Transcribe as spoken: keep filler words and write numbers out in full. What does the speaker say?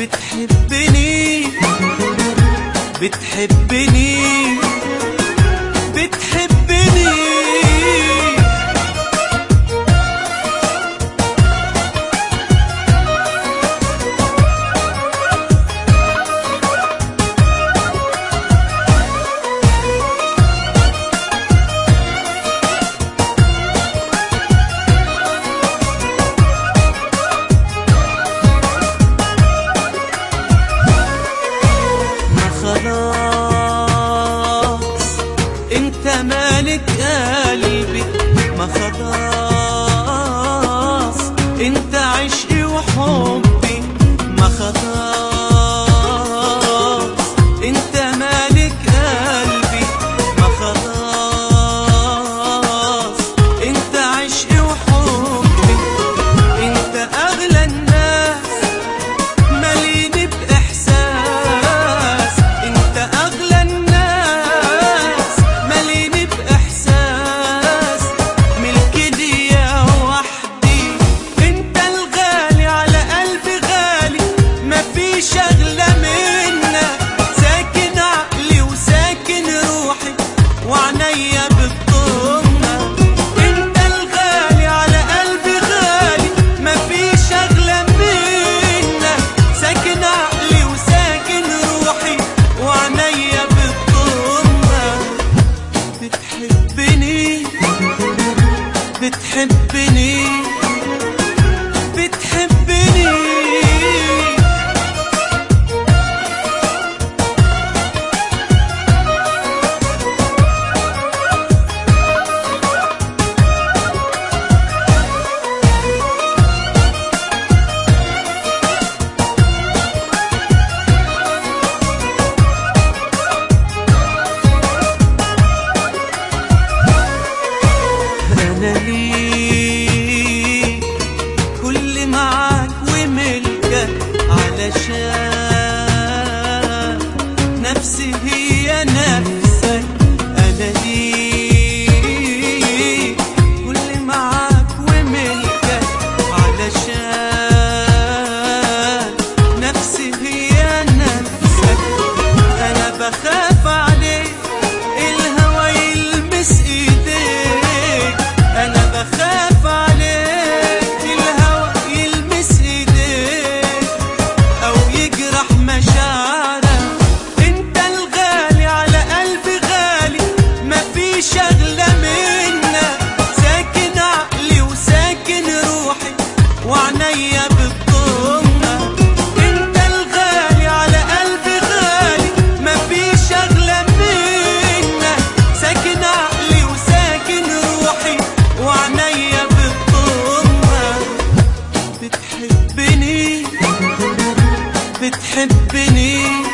بتحبني بتحبني بتحبني خلاص انت مالك قلبي، ما خلاص انت عشقي وحبي، ما خلاص انت مالك قلبي، ما خلاص انت عشقي وحبي، انت اغلى الناس ماليني باحساس، انت اغلى الناس ماليني باحساس، ملكي ليا وحدي، انت الغالي على قلبي غالي، مفيش اغلى منك، ساكن عقلي وساكن روحي وعنيا بتضمك، انت الغالي على قلبي غالي، مفيش اغلى منك، ساكن عقلي وساكن روحي وعنيا بتضمك، بتحبني بتحبني بتحبني أنا ليك كل معاك وملكك، علشان نفسي هي نفسك، أنا ليك كل معاك وملكك، علشان نفسي هي نفسك، أنا بخاف عليك الهوى يلمس ايديك، أنا بخاف عليك الهوى يلمس ايديك أو يجرح مشاعرك، أنت الغالي على قلبي غالي، مفيش أغلى منك، ساكن عقلي وساكن روحي وعنيا بتضمك، أنت الغالي على قلبي غالي، مفيش أغلى منك، ساكن عقلي وساكن روحي وعنيا بتضمك، بتحبني بتحبني